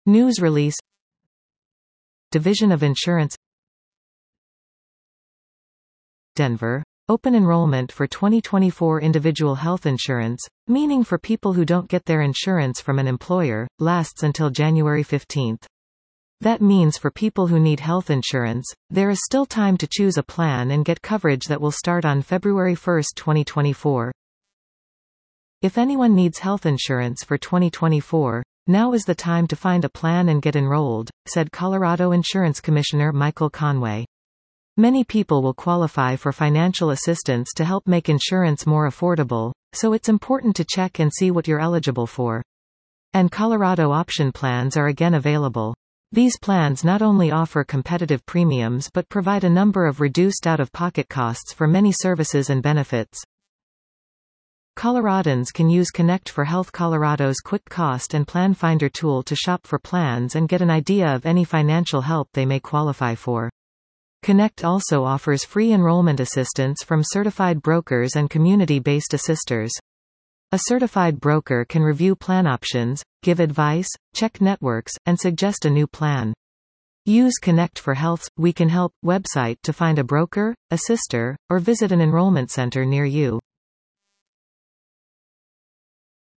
News release. Division of Insurance. Denver. Open enrollment for 2024 individual health insurance, meaning for people who don't get their insurance from an employer, lasts until January 15. That means for people who need health insurance, there is still time to choose a plan and get coverage that will start on February 1, 2024. If anyone needs health insurance for 2024, now is the time to find a plan and get enrolled, said Colorado Insurance Commissioner Michael Conway. Many people will qualify for financial assistance to help make insurance more affordable, so it's important to check and see what you're eligible for. And Colorado option plans are again available. These plans not only offer competitive premiums but provide a number of reduced out-of-pocket costs for many services and benefits. Coloradans can use Connect for Health, Colorado's quick cost and plan finder tool, to shop for plans and get an idea of any financial help they may qualify for. Connect also offers free enrollment assistance from certified brokers and community-based assisters. A certified broker can review plan options, give advice, check networks, and suggest a new plan. Use Connect for Health's We Can Help website to find a broker, assister, or visit an enrollment center near you.